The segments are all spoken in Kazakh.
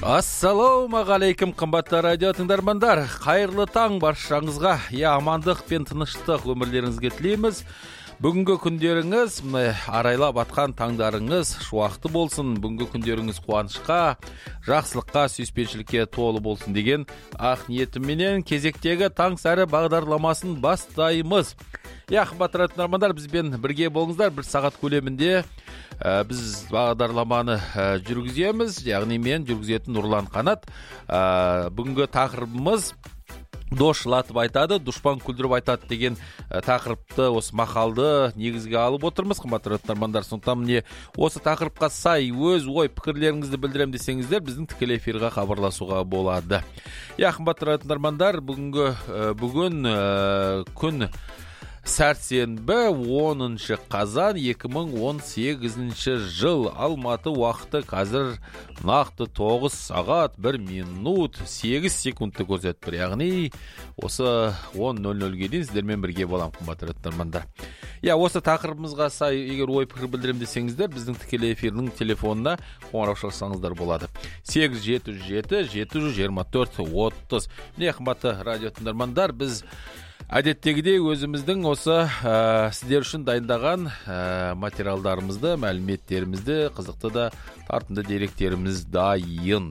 Ассалаумағалейкум, қымбатты радио тыңдармандар. Қайырлы таң баршаңызға. Амандық пен тыныштық өмірлеріңізге тілейміз. Бүгінгі күндеріңіз, арайлап атқан таңдарыңыз шуақты болсын. Бүгінгі күндеріңіз қуанышқа, жақсылыққа, сүйіспеншілікке толы болсын деген ақ ниетімменен кезектегі таң сәрі бағдарламасын бастаймыз. Қымбатты радио тыңдармандар, бізбен бірге болыңыздар. 1 сағат көлемінде біз бағдарламаны жүргіземіз, яғни мен жүргізетін Нұрлан Қанат. Бүгінгі тақырыбымыз дос жылатып айтады, дұшпан күлдіріп айтады деген тақырыпты, осы мақалды негізге алып отырмыз. Қымбатты радио тыңдармандар, сондықтан міне осы тақырыпқа сай өз ой пікірлеріңізді білдірем десеңіздер, біздің тікелей эфирге хабарласуға болады. Қымбатты радио тыңдармандар, бүгін күн сәрсенбі 10 қазан 2018 жыл. Алматы уақыты қазір нақты 9 сағат 1 минут 8 секундты көрсетіп тұр. Яғни осы 10:00-ге дейін сіздермен бірге болам, қымбатты тыңдармандар. Осы тақырыбымызға сай егер ой пікір білдірем десеңіздер, біздің тікелей эфирдің телефонына қоңырау шалсаңыздар болады. 877 724 30. Қымбатты радио тыңдармандар, біз әдеттегідей өзіміздің осы сіздер үшін дайындаған материалдарымызды, мәліметтерімізді, қызықты да тартымды деректеріміз дайын.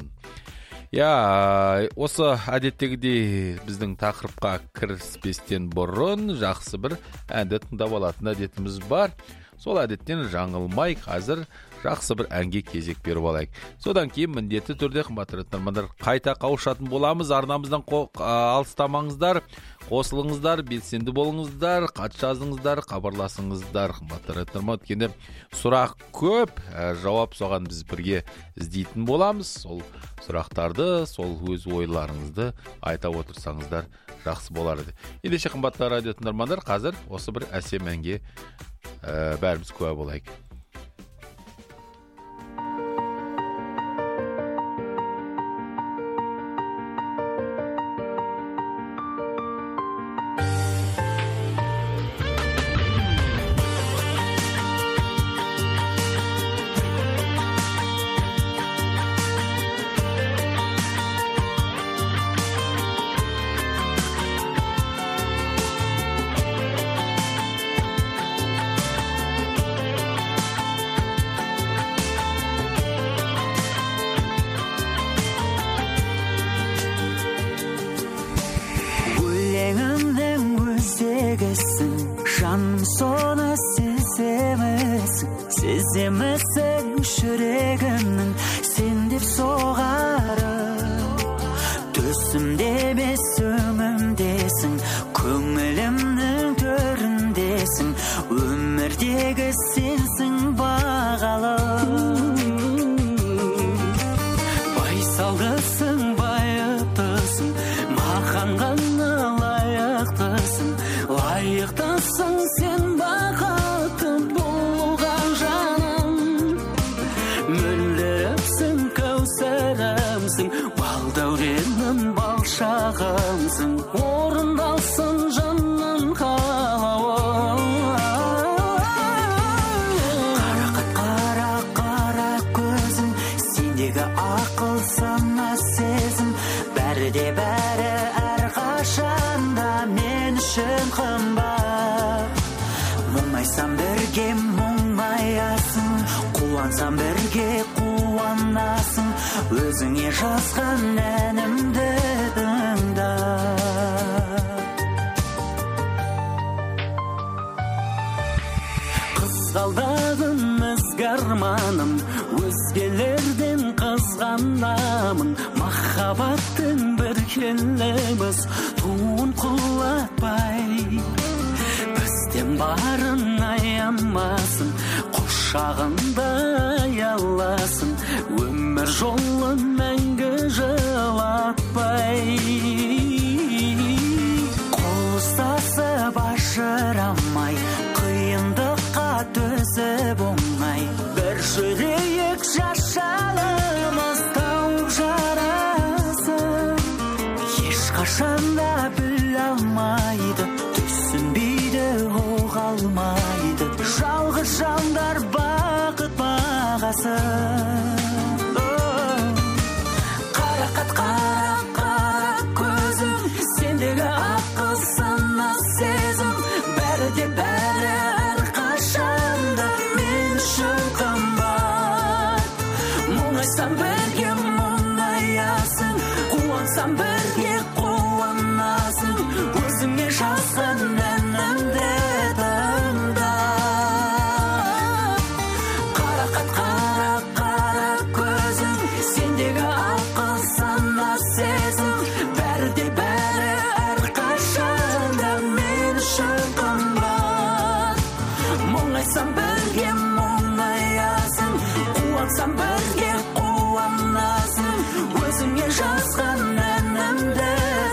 Осы әдеттегідей біздің тақырыпқа кіріспестен бұрын жақсы бір әнді тыңдап алатын әдетіміз бар. Сол әдеттен жаңылмай қазір жақсы бір әнге кезек беріп алайық. Содан кейін міндетті түрде, қымбатты тыңдармандар, қайта қауышатын боламыз. Арнамыздан алыстамаңыздар, қосылыңыздар, белсенді болыңыздар, хат жазыңыздар, хабарласыңыздар. Қымбатты тыңдармандар, өйткені сұрақ көп, жауап соған біз бірге іздейтін боламыз. Сол сұрақтарды, сол өз ойларыңызды айта отырсаңыздар жақсы болар еді. Ендеше, қымбатты радио тыңдармандар, қазір осы бір әсем әнге бәріміз куә болайық. Сеземісің жүрегімнің сен деп соғары, төсімде емес өңімдесің, көңілімнің төріндесің, өмірдегі сенсің бағалы. Байсалдысың, байыптысың, маған ғана лайықтысың, лайықтысың сен бақытты болған жаным. Мөлдіріпсің, кәусәрімсің, балдәуренім, балшағымсың, орындалсын жанның қалауы. Қара қара көзің, сендегі ақыл сана сезім, бәрі де бәрі әрқашанда мен үшін қымбат. Мұңайсам бірге мұңаясың, қуансам бірге қуанасың, өзіңе жазған әнімді тыңда. Қызғалдағым ізгі арманым, өзгелерден қызғанамын, махаббаттың бір келеміз туын құлатпай, бізден барын аямасын, құшағында аяласын, өмір жолын мәңгі жылатпай. Қол ұстасып ажырамай, қиындыққа төзіп оңай, бір жүрейік шашалымыз тауып жарасын. Ешқашанда біле алмайды, түсінбейді, оға алмайды, жалғыз жандар бақыт бағасын. мұңайсам бірге қуанасың, өзіңе жазған әнімді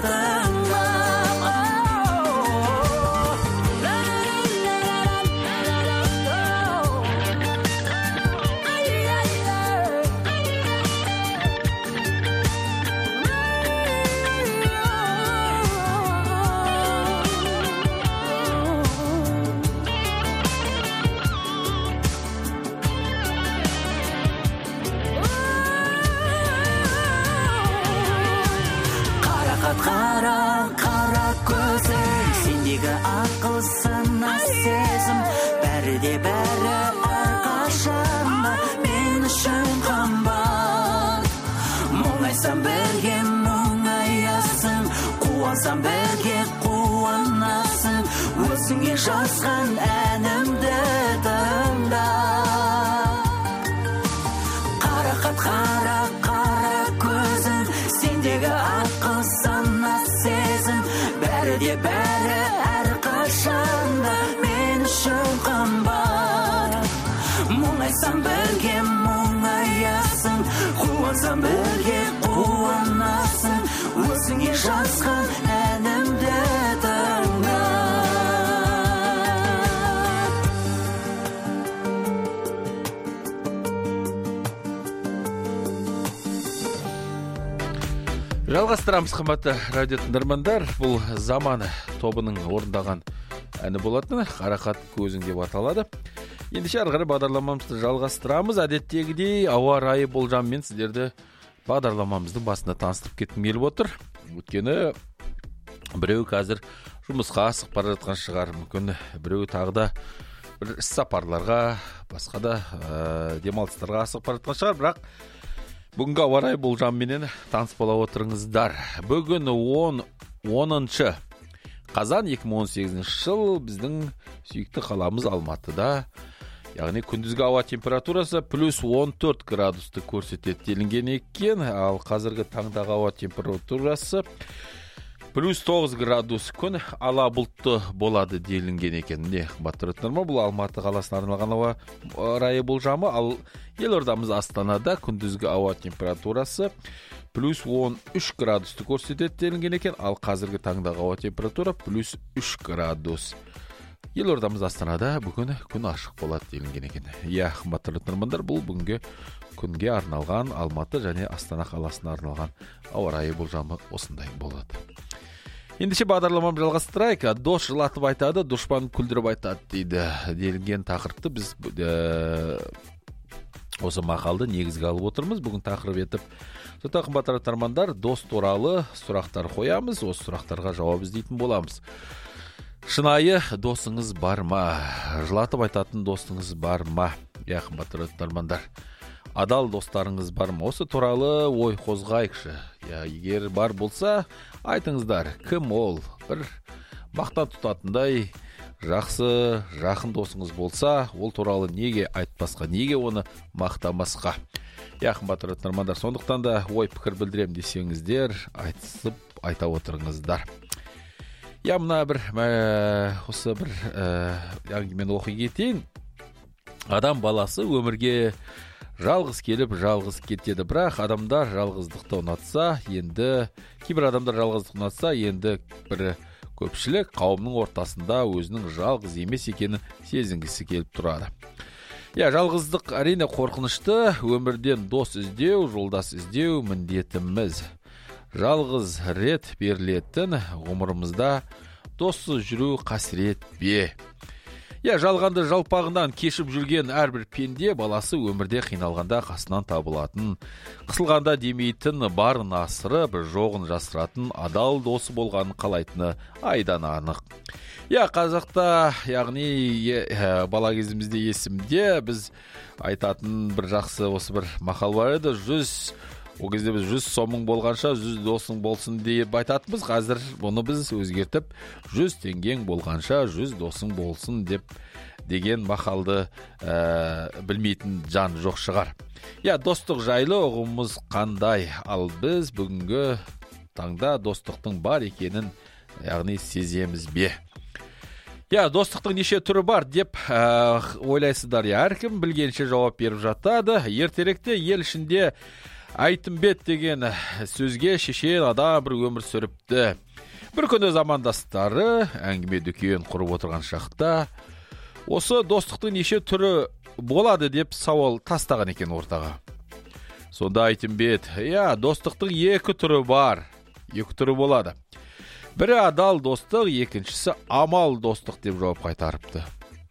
қара көзің, сендегі ақыл сына сезім, бәрі де бәрі әрқашанда мен үшін қымбат. Мұңайсам бірге мұңаясың, қуансам бірге қуанасың, өзіңе жазған әнімді тыңда. Қарақат қара көзің, сендегі ақыл сына сезім, бәрі де бәрі әрқашанда мен үшін қымбат. Мұңайсам бірге мұңаясың, қуансам бірге қуанасың, өзіңе жазған әнімді тыңда. Жалғастырамыз, қымбатты радио тыңдармандар. Бұл Заман тобының орындаған әні болатын, Қарақат көзің деп аталады. Ендеше ары қарай бағдарламамызды жалғастырамыз. Әдеттегідей ауа райы болжамымен сіздерді бағдарламамыздың басында таныстырып кеткім келіп отыр. Өйткені біреу қазір жұмысқа асығып бара жатқан шығар, мүмкін біреу тағы да бір іс-сапарларға, басқа да демалыстарға асығып бара жатқан шығар, бірақ бүгінгі ауа райы болжамымен таныс бола отырыңыздар. Бүгін 10 қазан 2018 жыл біздің сүйікті қаламыз Алматыда, яғни күндізгі ауа температурасы плюс 14 градусты көрсетеді делінген екен, ал қазіргі таңдағы ауа температурасы плюс 9 градус, күн ала бұлтты болады делінген екен. Бұл Алматы қаласына арналған ауа райы болжамы, ал елордамыз Астанада күндізгі ауа температурасы плюс 13 градусты көрсетеді делінген екен, ал қазіргі таңдағы ауа температура плюс 3 градус. Елордамыз Астанада бүгін күн ашық болады делінген екен. Қымбатты тыңдармандар, бұл бүгінгі күнге арналған Алматы және Астана қаласына арналған ауа райы болжамы осындай болады. Ендеше бағдарламам жалғастырайық. Дос жылатып айтады, дұшпан күлдіріп айтады дейді делінген тақырыпты біз осы мақалды негізге алып отырмыз. Бүгін тақырып етіп қымбатты тыңдармандар, дос туралы сұрақтар қоямыз, осы сұрақтарға жауап іздейтін боламыз. Шынайы досыңыз бар ма? Жылатып айтатын досыңыз бар ма? Қымбатты тыңдармандар, адал достарыңыз бар ма? Осы туралы ой қозғайықшы. Егер бар болса, айтыңыздар, кім ол? Бір мақтан тұтатындай жақсы, жақын досыңыз болса, ол туралы неге айтпасқа, неге оны мақтамасқа? Қымбатты тыңдармандар, сондықтан да ой пікір білдірем десеңіздер, айтысып айта отырыңыздар. Мына осы бір әңгімені оқи кетейін. Адам баласы өмірге жалғыз келіп, жалғыз кетеді. Бірақ адамдар жалғыздықты ұнатса, кейбір адамдар жалғыздықты ұнатса, енді бір көпшілік қауымның ортасында өзінің жалғыз емес екенін сезінгісі келіп тұрады. Жалғыздық әрине қорқынышты, өмірден дос іздеу, жолдас іздеу міндетіміз. Жалғыз рет берілетін ғұмырымызда доссыз жүру қасірет бе? Жалғанды жалпағынан кешіп жүрген әрбір пенде баласы өмірде қиналғанда қасынан табылатын, қысылғанда демейтін, барын асырып, жоғын жасыратын, адал досы болғанын қалайтыны айдан анық. Қазақта, яғни бала кезімізде есімде біз айтатын бір жақсы осы бір мақал бар еді, ол кезде біз 100 сомың болғанша 100 досың болсын деп айтатынбыз. Қазір бұны біз өзгертіп 100 теңгең болғанша 100 досың болсын деген мақалды білмейтін жан жоқ шығар. Достық жайлы ұғымымыз қандай? Ал біз бүгінгі таңда достықтың бар екенін яғни сеземіз бе? Достықтың неше түрі бар деп ойлайсыздар. Әркім білгенше жауап беріп жатады. Ертеректе ел ішінде Айтымбет деген сөзге шешен адам бір өмір сүріпті. Бір күні замандастары әңгіме дүкен құрып отырған шақта осы достықтың неше түрі болады деп сауал тастаған екен ортаға. Сонда Айтымбет, достықтың екі түрі бар, екі түрі болады. Бірі адал достық, екіншісі амал достық деп жауап қайтарыпты.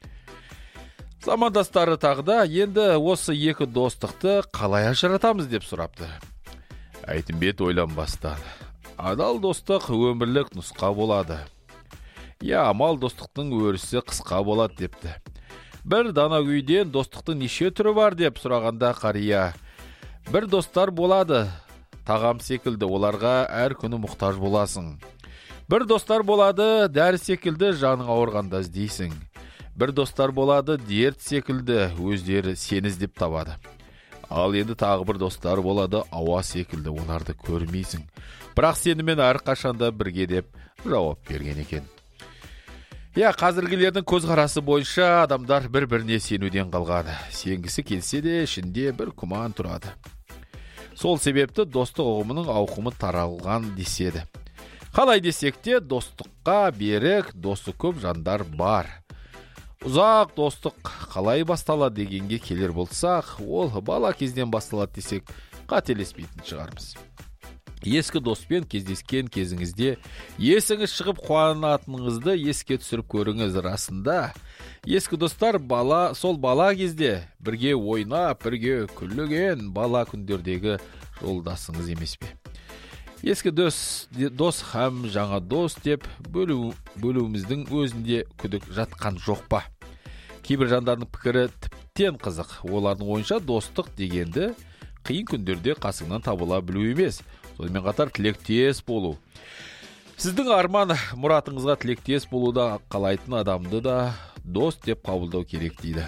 Замандастары тағда енді осы екі достықты қалай ажыратамыз деп сұрапты. Айтымбет ойланбастан, адал достық өмірлік нұсқа болады. Амал достықтың өрісі қысқа болады депті. Бір дана күйден достықтың неше түрі бар деп сұрағанда қария, бір достар болады, тағам секілді, оларға әр күні мұқтаж боласың. Бір достар болады, дәрі секілді, жаның ауырғанда іздейсің. Бір достар болады, дерт секілді, өздері сені іздеп табады. Ал енді тағы бір достар болады, ауа секілді, оларды көрмейсің. Бірақ сенімен әрқашанда бірге деп жауап берген екен. Қазіргілердің көзқарасы бойынша адамдар бір-біріне сенуден қалған. Сенгісі келсе де ішінде бір күмән тұрады. Сол себепті достық ұғымының ауқымы таралған деседі. Қалай десек те, достыққа берік, досы көп жандар бар. Ұзақ достық қалай басталады дегенге келер болсақ, ол бала кезден басталады десек, қателеспейтін шығармыз. Ескі доспен кездескен кезіңізде есіңіз шығып қуанатыныңызды еске түсіріп көріңіз. Расында, ескі достар сол бала кезде бірге ойнап, бірге күлген бала күндердегі жолдасыңыз емес пе? Ескі дос һәм жаңа дос деп бөлуіміздің өзінде күдік жатқан жоқ па? Кейбір жандардың пікірі тіптен қызық. Олардың ойынша достық дегенді қиын күндерде қасыңнан табыла білу емес, сонымен қатар тілектес болу. Сіздің арман мұратыңызға тілектес болуда қалайтын адамды да дос деп қабылдау керек дейді.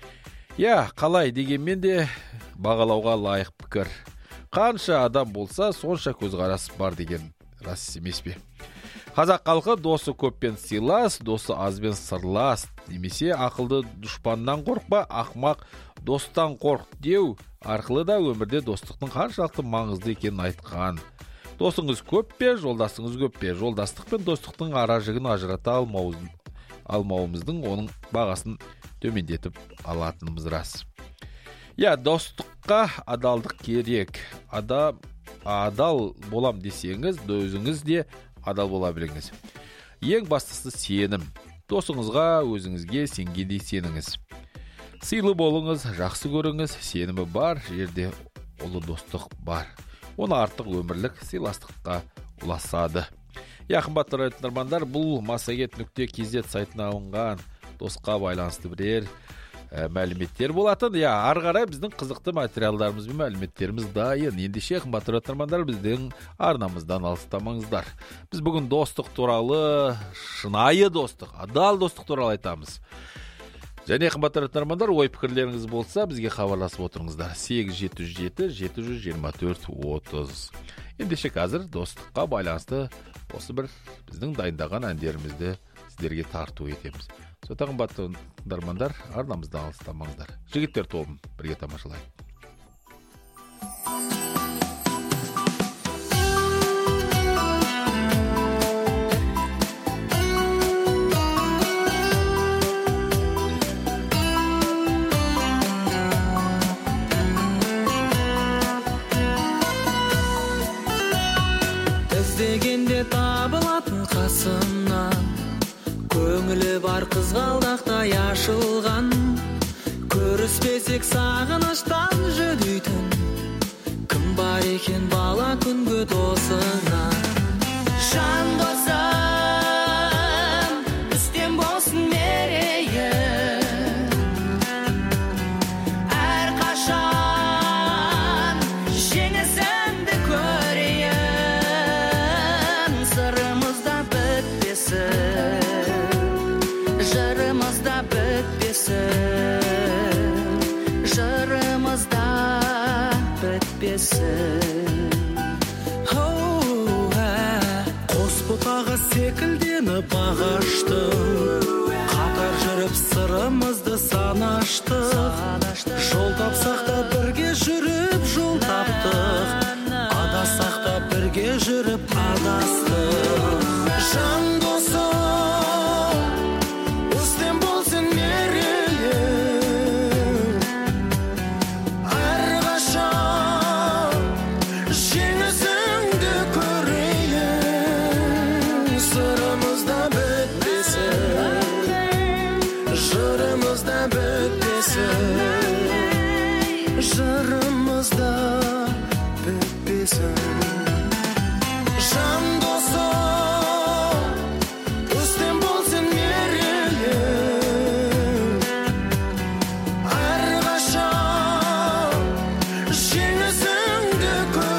Қалай дегенмен де бағалауға лайық пікір. Қанша адам болса, сонша көзқарас бар деген рас емес пе? Қазақ халқы досы көппен сыйлас, досы азбен сырлас. Немесе ақылды дұшпаннан қорықпа, ақмақ достан қорқ деу арқылы да өмірде достықтың қаншалықты маңызды екенін айтқан. Досыңыз көп пе, жолдасыңыз көп пе? Жолдастық пен достықтың ара-жігін ажырата алмауымыздың оның бағасын төмендетіп алатынымыз рас. Достыққа адалдық керек. Адал болам десеңіз, өзіңіз де адал бола біліңіз. Ең бастысы сенім. Досыңызға, өзіңізге сенгендей сеніңіз. Сыйлы болыңыз, жақсы көріңіз, сенімі бар жерде ұлы достық бар. Оны артық өмірлік сыйластыққа ұласады. Қымбатты тыңдармандар, бұл masaget.kz сайтына алынған досқа байланысты бірер мәліметтер болатын. Ары қарай біздің қызықты материалдарымыз бен мәліметтеріміз дайын. Ендеше қымбатты тыңдармандар, біздің арнамыздан алыстамаңыздар. Біз бүгін достық туралы, шынайы достық, адал достық туралы айтамыз. Және қымбатты тыңдармандар, ой пікірлеріңіз болса, бізге хабарласып отырыңыздар. 877-724-30. Ендеше қазір достыққа байланысты осы бір біздің дайындаған әндерімізді сіздерге тарту етеміз. Сота қымбатты тыңдармандар, арнамыздан алыстамаңыздар. Жігіттер тобын бірге тамашалайық. Іздегенде табылатын қасымнан, көңілі бар қызғалдақтай ашылған, көріспесек сағыныштан жүдейтін, кім бар екен бала күнгі досыңа? Жан досым, үстем болсын мерейім, әрқашан жеңісімді көрейін, сырымызда бітпесін, жырымызда бітпесін, жырымызда бітпесін. Қос бұтаға секілденіп ағаштың, сырымызды санаштық, жол тапсақ та бірге жүріп жол таптық, адасақ та бірге жүріп адастық. Жан досым, үстем болсын мерейім, әрқашан жеңісіңді көрейін. Сырымызда бітпесін, жырымызда бітпесін, жырымызда бітпесін. Жан досым, үстем болсын мерейім, әрқашан жеңісіңді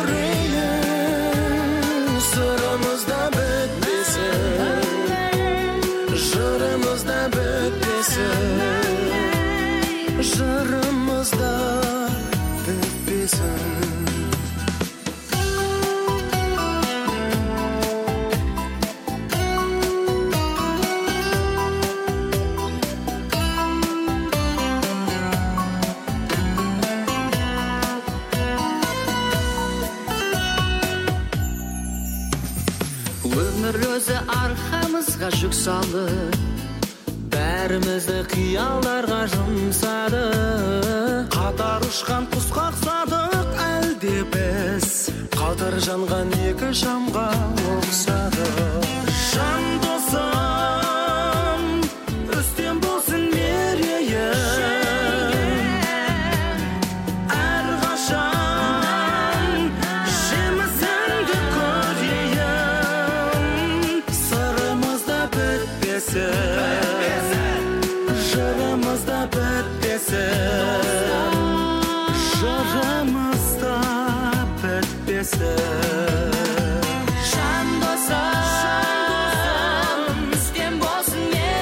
көрейін. Сырымызда бітпесін, жырымызда бітпесін, жырымызда бітпесін. Өмір өзі арқамызға жүк салып, Бәрімізді қиялдарға жұмсады. Қатар ұшқан құс қақсадық, әлде біз қадыр жанған екі шамға ұқсадық. Жан досым, үстем болсын мерейім, әрқашан жемісіңді көрейін. Сырымызда бітпесін, жырымызда бітпесін, жырымызда бітпесін. жан досым, үстем болсын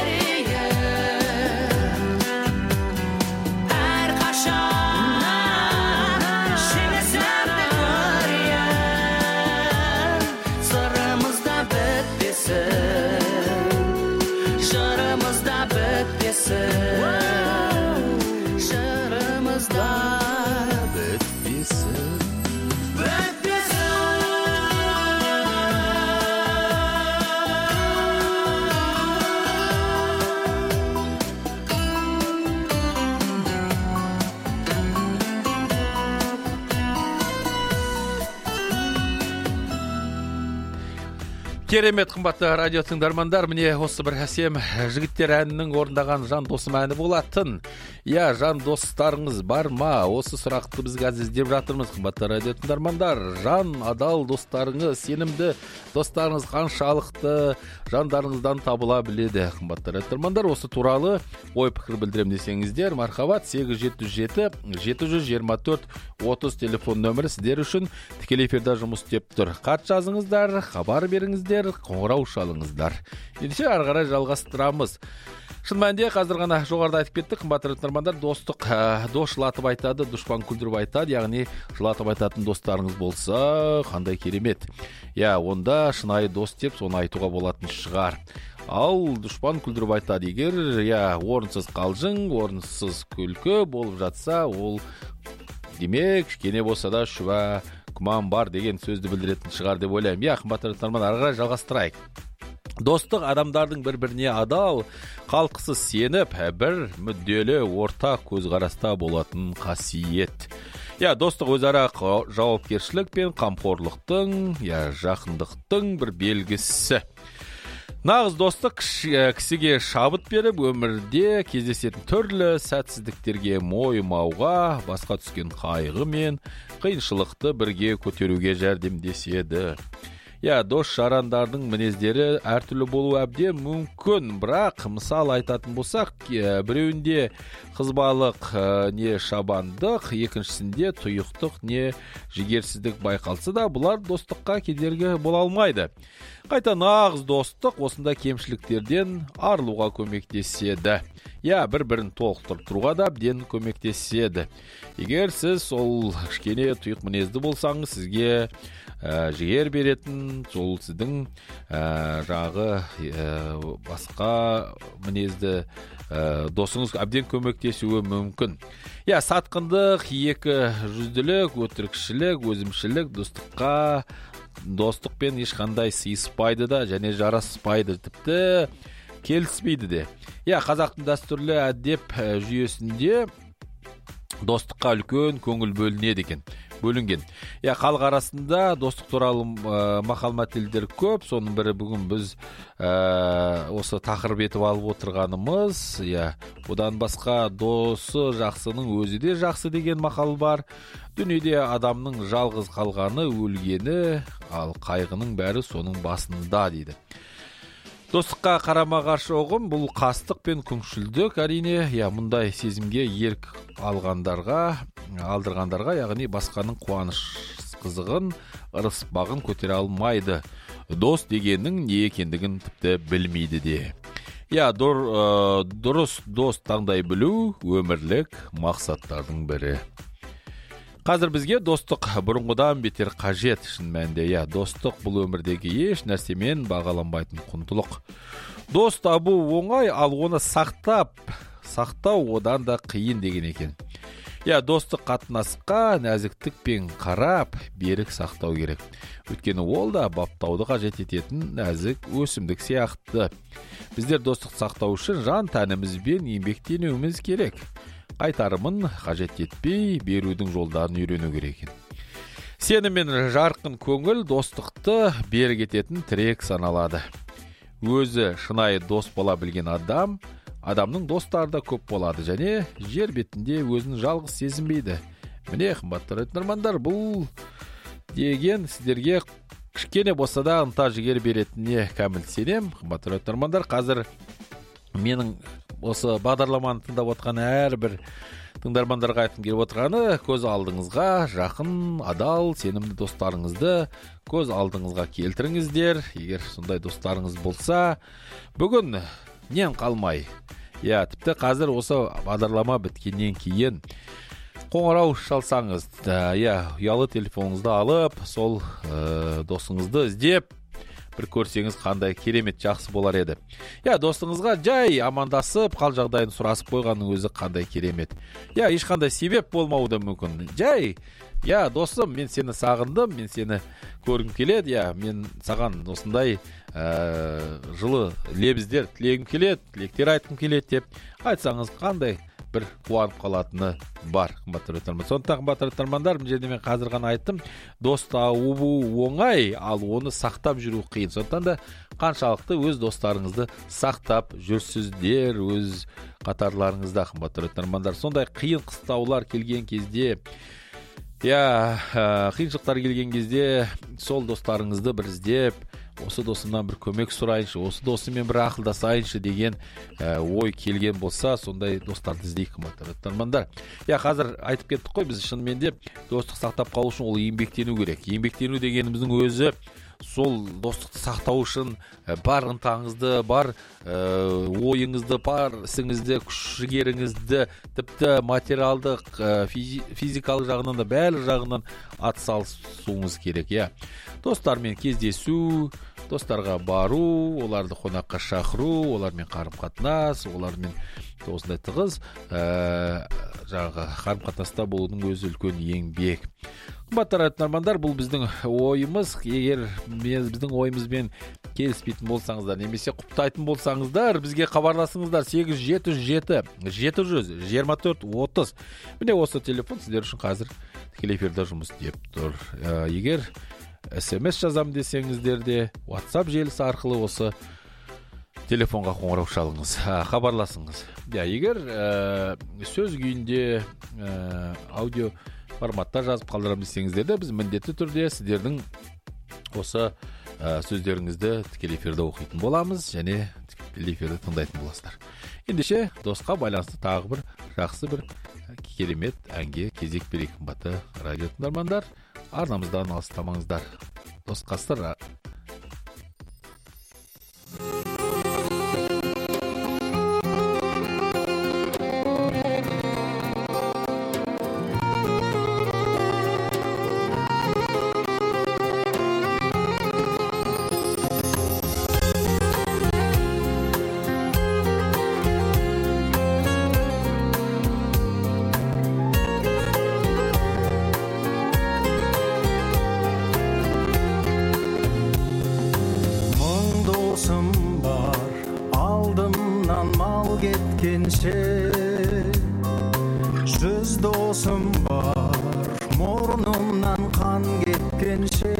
мерейім, әрқашан жеңісіңді көрейін. Сырымызда бітпесін, жырымызда бітпесін, жырымызда Бітпесін. Керемет, қымбатты радио тыңдармандар, міне осы бір әсем жігіттер әнінің орындаған жан досым әні болатын. Я, жан достарыңыз бар ма? Осы сұрақты біз қазір іздеп жатырмыз, қымбатты радио тыңдармандар. Жан адал достарыңыз, сенімді достарыңыз қаншалықты жандарыңыздан табыла біледі, қымбатты радио тыңдармандар. Осы туралы ой пікір білдірем десеңіздер, мархабат 877-724-30 телефон нөмірі сіздер үшін тікелей эфирде жұмыс істеп тұр. Хат жазыңыздар, хабар беріңіздер, қоңырау шалыңыздар. Ендеше ары қарай жалғастырамыз. Шын мәнінде қазір ғана жоғарыда айтып кеттік, қымбатты тыңдармандар, достық, дос жылатып айтады, дұшпан күлдіріп айтады, яғни жылатып айтатын достарыңыз болса, қандай керемет. Я, онда шынайы дос деп соны айтуға болатын шығар. Ал дұшпан күлдіріп айтады, егер орынсыз қалжың, орынсыз күлкі болып жатса, ол демек кішкене болса да шүбә күмән бар деген сөзді білдіретін шығар деп ойлаймын. Я, қымбатты тыңдарман, ары қарай жалғастырайық. Достық адамдардың бір-біріне адал, қалтқысыз сеніп, бір мүдделі орта көзқараста болатын қасиет. Я, достық өзара жауапкершілік пен қамқорлықтың, жақындықтың бір белгісі. Нағыз достық кісіге шабыт беріп, өмірде кездесетін түрлі сәтсіздіктерге мойымауға, басқа түскен қайғы мен қиыншылықты бірге көтеруге жәрдемдеседі. Дос жарандардың мінездері әртүрлі болу әбден мүмкін, бірақ мысал айтатын болсақ, біреуінде қызбалық не шабандық, екіншісінде тұйықтық не жігерсіздік байқалса да, бұлар достыққа кедергі бола алмайды. Қайта нағыз достық осында кемшіліктерден арылуға көмектеседі. бір-бірін толықтырып тұруға да әбден көмектеседі. Егер сіз сол кішкене тұйық мінезді болсаңыз, сізге жігер беретін, сол сіздің басқа мінезді досыңыз әбден көмектесуі мүмкін. Сатқындық, екі жүзділік, өтірікшілік, өзімшілік достықпен ешқандай сыйыспайды да, және жараспайды, тіпті келіспейді де. Қазақтың дәстүрлі әдеп жүйесінде достыққа үлкен көңіл бөлінген. Халық арасында достық туралы мақал-мәтелдер көп. Соның бірі бүгін біз осы тақырып етіп алып отырғанымыз. Одан басқа досы жақсының өзі де жақсы деген мақал бар. Дүниеде адамның жалғыз қалғаны өлгені, ал қайғының бәрі соның басында дейді. Достыққа қарама-қарсы ұғым бұл қастық пен күңшілдік. Әрине, мұндай сезімге ерік алдырғандарға, яғни басқаның қуаныш қызығын, ырыспағын көтере алмайды. Дос дегеннің не екендігін тіпті білмейді де. Дұрыс дос таңдай білу өмірлік мақсаттардың бірі. Қазір бізге достық бұрынғыдан бетер қажет. Шын мәнінде, достық бұл өмірдегі еш нәрсемен бағаланбайтын құндылық. Дос табу оңай, ал оны сақтау одан да қиын деген екен. Достық қатынасқа нәзіктікпен қарап, берік сақтау керек. Өйткені ол да баптауды қажет ететін нәзік өсімдік сияқты. Біздер достық сақтау үшін жан тәнімізбен еңбектенуіміз керек. Қайтарымын қажет етпей, берудің жолдарын үйрену керек. Сенім мен жарқын көңіл достықты берік ететін тірек саналады. Өзі шынайы дос бола білген адамның достары да көп болады, және жер бетінде өзін жалғыз сезінбейді. Міне, қымбатты тыңдармандар, бұл деген сіздерге кішкене болса да ынта жігер беретініне кәміл сенем. Қымбатты тыңдармандар, қазір менің осы бағдарламаны тыңдап отқан әрбір тыңдармандарға айтқым келіп отырғаны, көз алдыңызға жақын, адал, сенімді достарыңызды көз алдыңызға келтіріңіздер. Егер сондай достарыңыз болса, бүгін нен қалмай, тіпті қазір осы бағдарлама біткеннен кейін қоңырау шалсаңыз, ұялы телефоныңызды алып, сол досыңызды іздеп бір көрсеңіз қандай керемет жақсы болар еді. Достыңызға жай амандасып, қал жағдайын сұрасып қойғанның өзі қандай керемет. Ешқандай себеп болмауы да мүмкін. Жай, досым, мен сені сағындым, мен сені көргім келеді, мен саған осындай жылы лебіздер тілегім келеді, тілектер айтқым келеді деп айтсаңыз қандай бір қуанып қалатыны бар. Сондықтан қымбатты тыңдармандар, бұл жерде мен қазір ғана айттым, дос табу оңай, ал оны сақтап жүру қиын. Сондықтан да қаншалықты өз достарыңызды сақтап жүрсіздер өз қатарларыңызда, қымбатты тыңдармандар. Сондай қиын қыстаулар келген кезде, қиыншылықтар келген кезде сол достарыңызды бір іздеп, осы досымнан бір көмек сұрайыншы, осы досыммен бір ақылдасайыншы деген ой келген болса, сондай достарды іздейік, қымбатты тыңдармандар. Қазір айтып кеттік қой, біз шынымен де достық сақтап қалу үшін ол еңбектену керек. Еңбектену дегеніміздің өзі сол достықты сақтау үшін бар ынтаңызды, бар ойыңызды, бар ісіңізді, күш-жігеріңізді, тіпті материалдық, физикалық жағынан да бәрі жағынан атсалысуыңыз керек. Достармен кездесу, достарға бару, оларды қонаққа шақыру, олармен қарым-қатынас, олармен осындай тығыз қарым-қатынаста болудың өзі үлкен еңбек. Қымбатты тыңдармандар, бұл біздің ойымыз. Егер біздің ойымызбен келіспейтін болсаңыздар, немесе құптайтын болсаңыздар, бізге хабарласыңыздар. 8-7-7-24-30. Міне осы телефон сіздер үшін қазір тікелей эфирде жұмыс істеп тұр. Егер SMS жазам десеңіздер де, WhatsApp желісі арқылы осы телефонға қоңырау шалыңыз, хабарласыңыз. Егер сөз күйінде аудио форматта жазып қалдырам десеңіздер де, біз міндетті түрде сіздердің осы сөздеріңізді тікелей эфирде оқитын боламыз, және тікелей эфирде тыңдайтын боласыздар. Ендеше достыққа байланысты тағы бір жақсы бір керемет әнге кезек берейік, қымбатты радио тыңдармандар. Арнамыздан алыстамаңыздар. Достыққа кеткенше, жүз досым бар мұрнымнан қан кеткенше,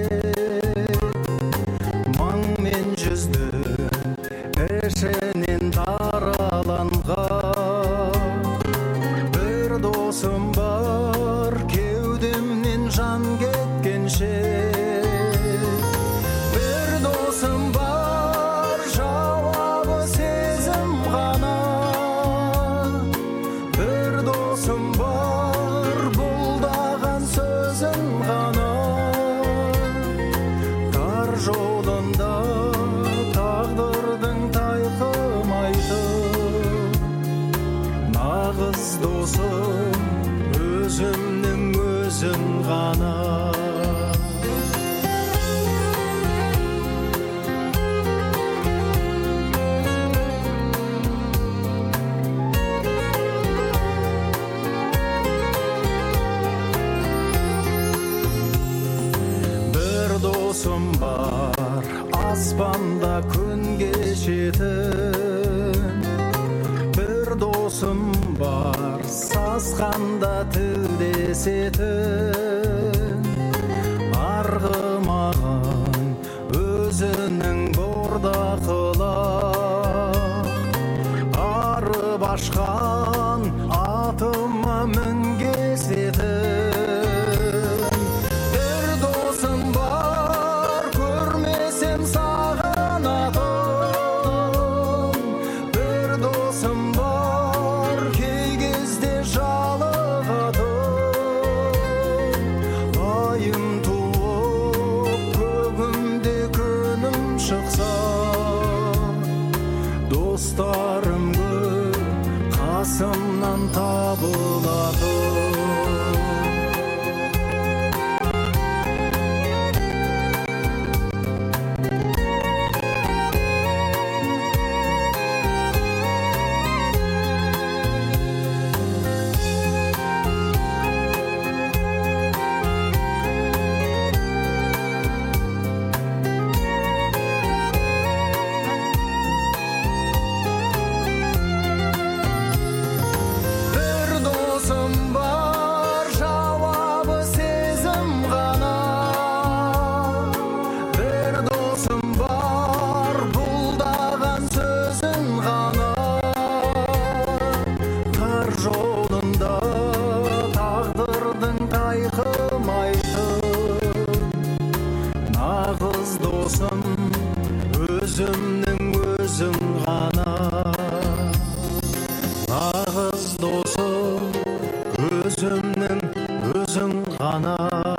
мың мен жүзді ішінен тараланған бір досым бар кеудемнен жан кеткенше, бір досым бар жауабы сезім ғана, бір досым бар бұлдаған сөзім ғана, тар жолында тағдырдың тайқымайтын нағыз досым өзімнің өзім ғана. Бір досым бар аспанда күн кешетін, бір досым бар сасқанда тілдесетін, арғымағын өзінің бордақылап, арып ашқан атыма мінгесетін, бір досым бар көрмесем сағынатын, бір досым бар кей кезде жалығатын, айым туып көгімде күнім шықса, достарым көп қасымнан табылатын. Бір досым бар жауабы сезім ғана, бір досым бар бұлдаған сөзім ғана, тар жолында тағдырдың тайқымайтын нағыз досым өзімнің өзім ғана, нағыз досым өзімнің өзің ғана.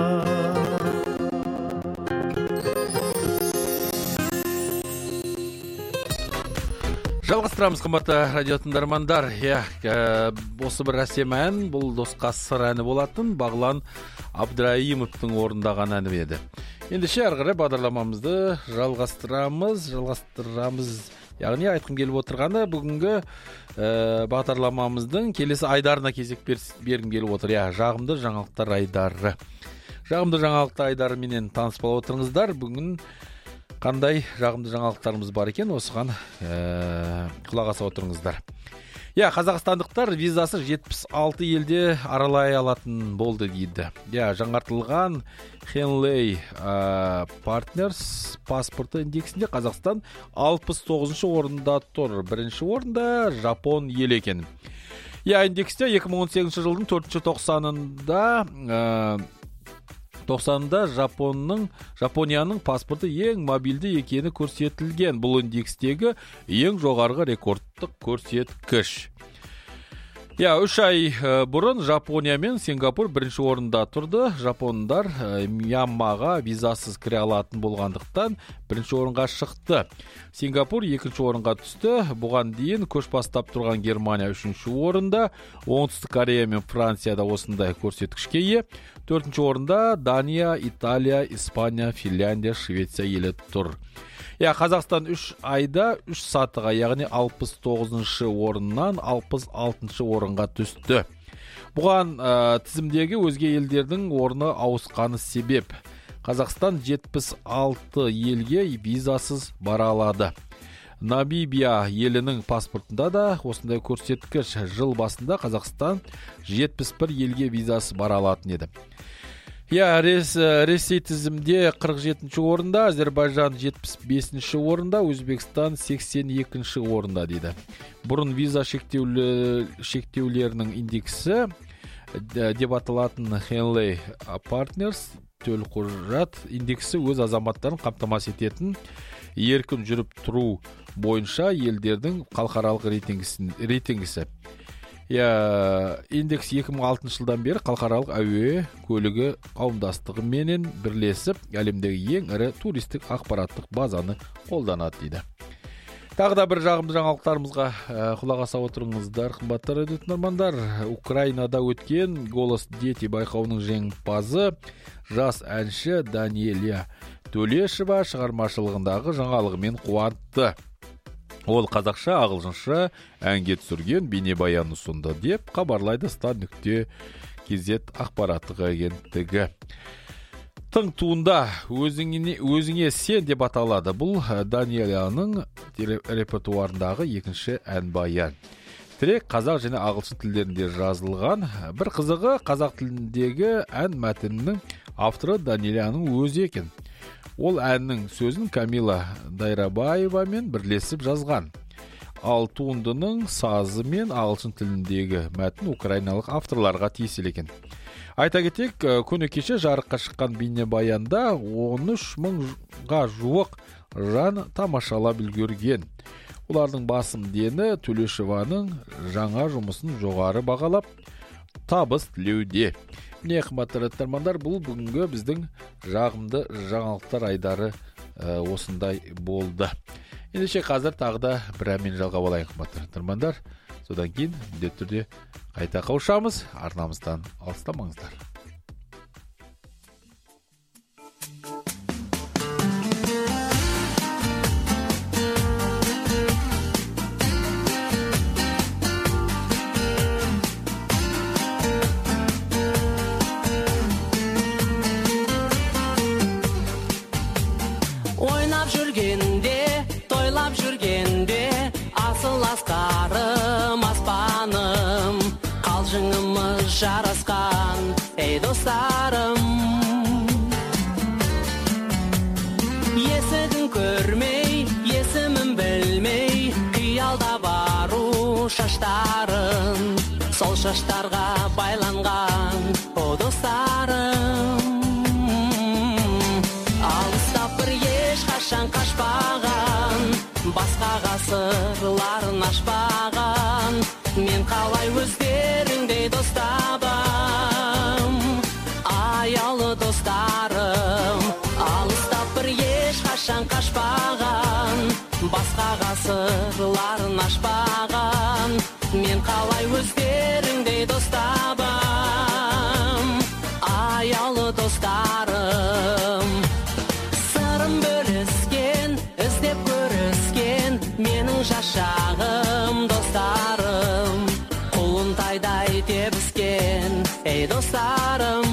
Жалғастырамыз, қымбатты радио тыңдармандар. Осы бір әсем ән, бұл досқа сыр әні болатын, Бағлан Абдраимовтың орындаған әні еді. Ендеше ары қарай бағдарламамызды жалғастырамыз. Яғни айтқым келіп отырғаны, бүгінгі бағдарламамыздың келесі айдарына кезек бергім келіп отыр. Жағымды жаңалықтар айдары. Жағымды жаңалықтар айдары менен таныс болып отырыңыздар. Бүгін қандай жағымды жаңалықтарымыз бар екен, осыған құлақ аса отырыңыздар. Қазақстандықтар визасы 76 елде аралай алатын болды дейді. Жаңартылған Henley Partners паспорты индексінде Қазақстан 69-шы орында тұр. Бірінші орында Жапон ел екен. Индексте 2018 жылдың 4-ші тоқсанында Жапонияның паспорты ең мобилді екені көрсетілген. Бұл индекстегі ең жоғарғы рекордтық көрсеткіш. 3 ай бұрын Жапония мен Сингапур бірінші орында тұрды. Жапондар Мьянмаға визасыз кіре алатын болғандықтан бірінші орынға шықты. Сингапур екінші орынға түсті. Бұған дейін көш бастап тұрған Германия үшінші орында. Оңтүстік Корея мен Францияда осындай көрсеткішке ие. Төртінші орында Дания, Италия, Испания, Финляндия, Швеция елі тұр. Қазақстан 3 айда 3 сатыға, яғни 69-шы орыннан 66-шы орынға түсті. Бұған тізімдегі өзге елдердің орны ауысқаны себеп. Қазақстан 76 елге визасыз бара алады. Намибия елінің паспортында да осындай көрсеткіш. Жыл басында Қазақстан 71 елге визасы бара алатын еді. Ресей тізімде 47-ші орында, Азербайжан 75-ші орында, Өзбекстан 82-ші орында дейді. Бұрын виза шектеулерінің индексі деп аталатын Henley Partners төлқұжат индексі өз азаматтарын қамтамасыз ететін еркін жүріп тұру бойынша елдердің халықаралық рейтингісі. Индекс 2006 жылдан бері халықаралық әуе көлігі қауымдастығымен бірлесіп, әлемдегі ең ірі туристік ақпараттық базаны қолданады дейді. Тағы да бір жағымды жаңалықтарымызға құлақ аса отырыңыздар, қымбатты радио тыңдармандар. Украинада өткен «Голос дети» байқауының жеңімпазы жас әнші Даниэлия Төлешева шығармашылығындағы жаңалығымен қуантты. Ол қазақша, ағылшынша әнге түсірген бейнебаян ұсынды деп хабарлайды Стан.кз ақпараттық агенттігі. Тың туында өзіңе сен деп аталады. Бұл Даниэлияның репертуарындағы екінші ән-баян. Трек қазақ және ағылшын тілдерінде жазылған. Bir қызығы, қазақ тіліндегі ән мәтінінің авторы Даниэлияның өзі екен. Ол әннің сөзін Камила Дайрабаевамен бірлесіп жазған. Ал туындының сазы мен ағылшын тіліндегі мәтін украиналық авторларға тиесілі екен. Айта кетейік, күні кеше жарыққа шыққан бейнебаянда 13 мыңға жуық жан тамашалап үлгерген. Олардың басым дені Төлешеваның жаңа жұмысын жоғары бағалап, табыс тілеуде. Міне, қымбатты тыңдармандар, бұл бүгінгі біздің жағымды жаңалықтар айдары осындай болды. Ендеше қазір тағы да бір әнмен жалғап алайық, қымбатты тыңдармандар. Содан кейін міндетті түрде қайта қауышамыз. Арнамыздан алыстамаңыздар. Ойнап жүргенде, тойлап жүргенде, асыл асқарым аспаным, қалжыңымыз жарасқан, ей достарым. Есігін көрмей, есімін білмей, қиялда бару шаштарын, сол шаштарға байланған, о достарым. Алыстап бір ешқашан қашпаған, басқаға сырларын ашпаған, мен қалай өздеріңдей достабам, аялы достарым. Алыстап бір ешқашан қашпаған, басқаға сырларын ашпаған, мен қалай өздеріңдей достабам, аялы достарым. Сырым бөліскен, іздеп көріскен, менің жашағым достарым. Құлынтайдай тебіскен, ей достарым.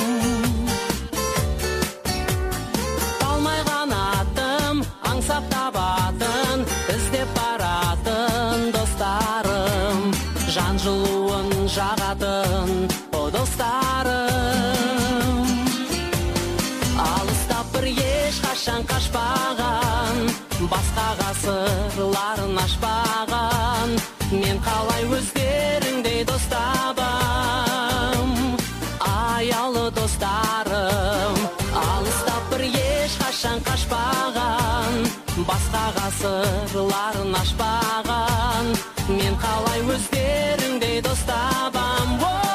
Талмай қанатым, аңсап табатын, іздеп баратын достарым. Жан жылуын жағатын, о достарым. Алыстап бір ешқашан қашпаған, басқаға сырларын ашпаған, мен қалай өздеріңдей достабам, аялы достарым. Алыстап бір ешқашан қашпаған, басқаға сырларын ашпаған, мен қалай өздеріңдей достабам,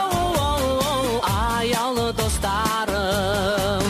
аялы достарым.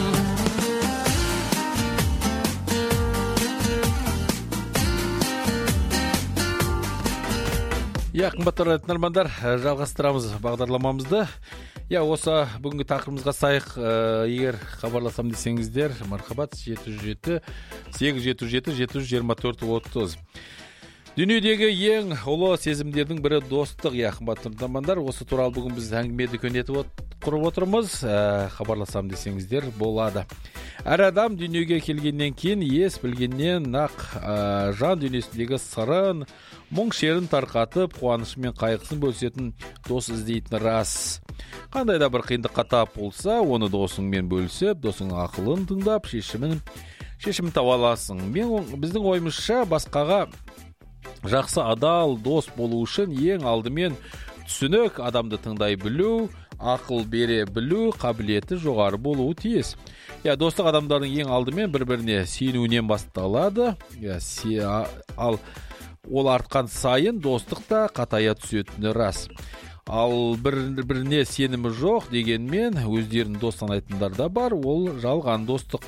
Қымбатты тыңдармандар, жалғастырамыз бағдарламамызды. Осы бүгінгі тақырыбымызға сайық, егер хабарласам десеңіздер, мархабат 707 877 724 30. Дүниедегі ең ұлы сезімдердің бірі достық. Қымбатты тыңдармандар, осы туралы бүгін біз әңгіме дүкен етіп құрып отырмыз. Хабарласам десеңіздер болады. Әр адам дүниеге келгеннен кейін ес білгеннен ақ жан дүниесіндегі сырын, мұң шерін тарқатып, қуанышы мен қайғысын бөлісетін дос іздейтін рас. Қандай да бір қиындыққа тап болса, оны досыңмен бөлісіп, досыңның ақылын тыңдап, шешімін таба аласың. Біздің ойымызша басқаға жақсы адал дос болу үшін ең алдымен түсінік, адамды тыңдай білу, ақыл бере білу қабілеті жоғары болуы тиіс. Достық адамдардың ең алдымен бір-біріне сенуінен басталады. Ал ол артқан сайын достық та қатая түсетіні рас. Ал бір-біріне сенімі жоқ дегенмен өздерін дос санайтындар да бар. Ол жалған достық.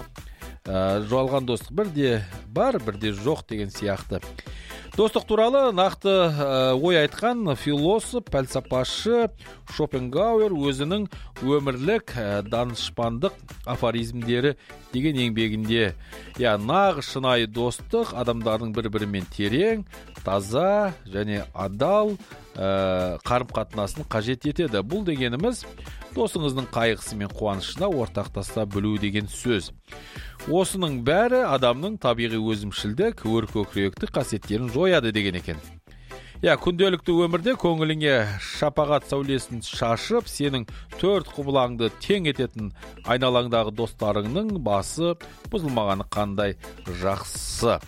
Бірде бар, бірде жоқ деген сияқты. Достық туралы нақты ой айтқан философ, пәлсапашы Шопенгауэр өзінің өмірлік данышпандық афоризмдері деген еңбегінде нағыз шынайы достық адамдардың бір-бірімен терең, таза және адал қарым-қатынасын қажет етеді. Бұл дегеніміз досыңыздың қайғысы мен қуанышына ортақтаса білу деген сөз. Осының бәрі адамның табиғи өзімшілдік, өркөкіректік қасиеттерін жояды деген екен. Күнделікті өмірде көңіліңе шапағат сәулесін шашып, сенің төрт құбылаңды тең ететін айналаңдағы достарыңның басы бұзылмағаны қандай жақсы.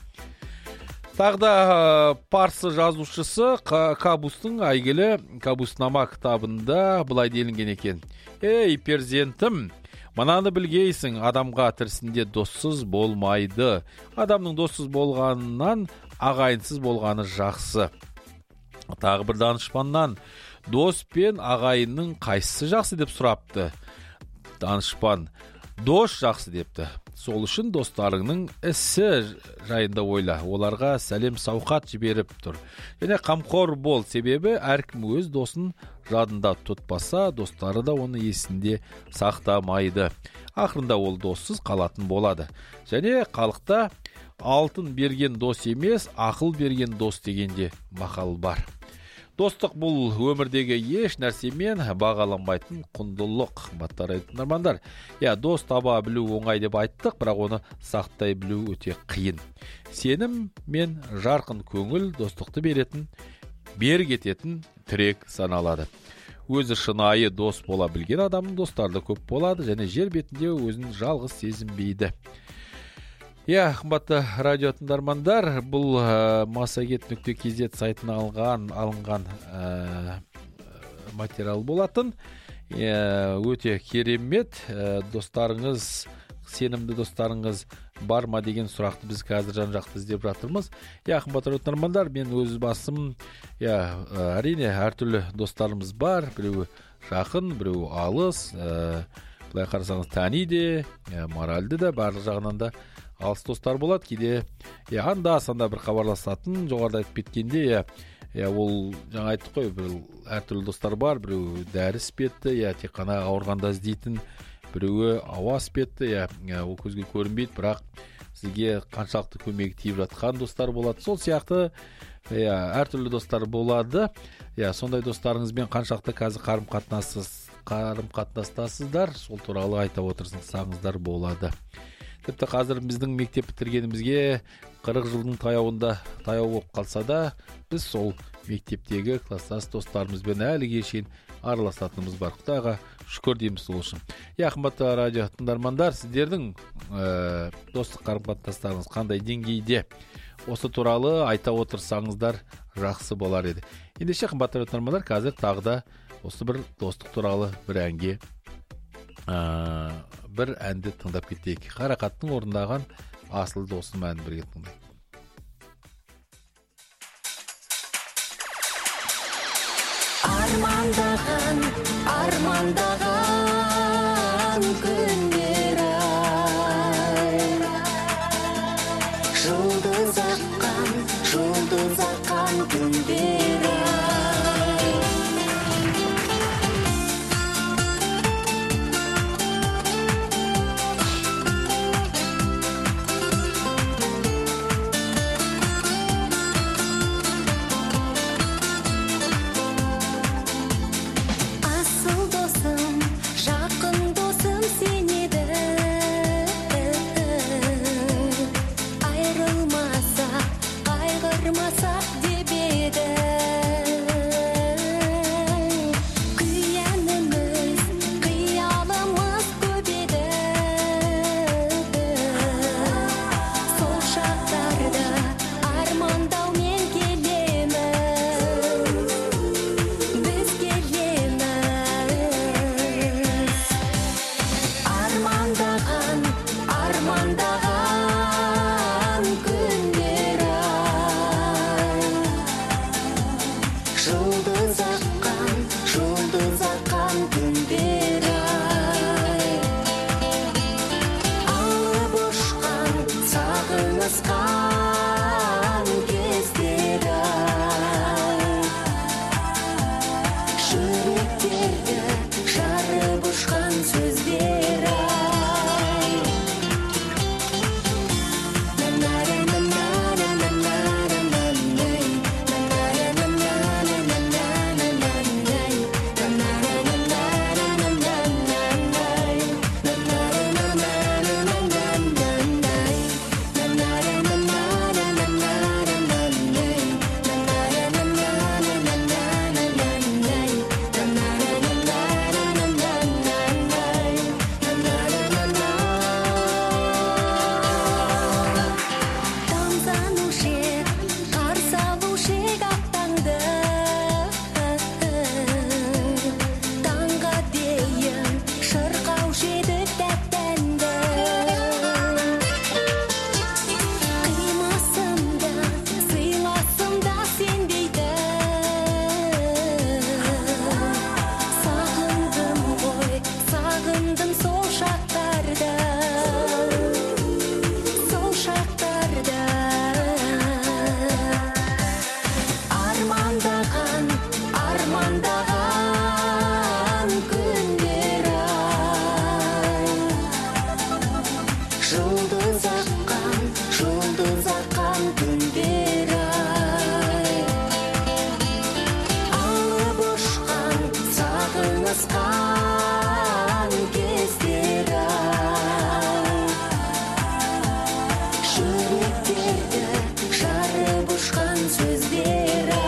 Тағда парсы жазушысы Кабустың әйгілі Кабуснама кітабында былай делінген екен. Ей, перзентім, мынаны білгейсің, адамға тірісінде доссыз болмайды. Адамның доссыз болғанынан ағайынсыз болғаны жақсы. Тағы бір данышпаннан дос пен ағайынның қайсысы жақсы деп сұрапты. Данышпан дос жақсы депті. Сол үшін достарыңның ісі жайында ойла, оларға сәлем сауқат жіберіп тұр. Және қамқор бол, себебі әркім өз досын жадында тұтпаса, достары да оны есінде сақтамайды. Ақырында ол доссыз қалатын болады. Және халықта алтын берген дос емес, ақыл берген дос дегенде мақал бар. Достық бұл өмірдегі еш нәрсемен бағаланбайтын құндылық. Тыңдармандар, дос таба білу оңай деп айттық, бірақ оны сақтай білу өте қиын. Сенім мен жарқын көңіл достықты берік ететін тірек саналады. Өзі шынайы дос бола білген адамның достары көп болады және жер бетінде өзін жалғыз сезінбейді. Қымбатты радио тыңдармандар, бұл masaget.kz сайтына алынған материал болатын. Өте керемет. Достарыңыз, сенімді достарыңыз бар ма деген сұрақты біз қазір жан-жақты іздеп жатырмыз. Қымбатты радио тыңдармандар, мен өз басым, әрине әртүрлі достарымыз бар. Біреуі жақын, біреуі алыс. Бұлай қарасаңыз тәни де, моральды да, барлық жағынан да алыс достар болады. Кейде анда-санда бір хабарласатын, жоғарыда айтып кеткенде, ол жаңа айттық қой, әртүрлі достар бар. Біреуі дәрі іспетті, тек қана ауырғанда іздейтін, біреуі ауа іспетті, ол көзге көрінбейді, бірақ сізге қаншалықты көмегі тиіп жатқан достар болады. Сол сияқты әртүрлі достар болады. Сондай достарыңызбен қаншалықты қазір қарым-қатынастасыздар, сол туралы айта отырсаңыздар болады. Тіпті қазір біздің мектеп бітіргенімізге 40 жылдың таяу болып қалса да, біз сол мектептегі класстас достарымызбен әліге шейін араласатынымыз бар. Құдайға шүкір дейміз сол үшін. Қымбатты радио тыңдармандар, сіздердің достық қарым-қатынастарыңыз қандай деңгейде? Осы туралы айта отырсаңыздар жақсы болар еді. Ендеше қымбатты радио тыңдармандар, қазір тағы да осы бір достық туралы бір әнді тыңдап кетейік. Қарақаттың орындаған асыл досым әнін бірге тыңдайық. Армандаған күндер ай, жұлдыз аққан күндер ай. Жұлдыз аққан күндер ай, алып ұшқан сағынысқан кездер ай, жүректерді жарып ұшқан сөздер ай.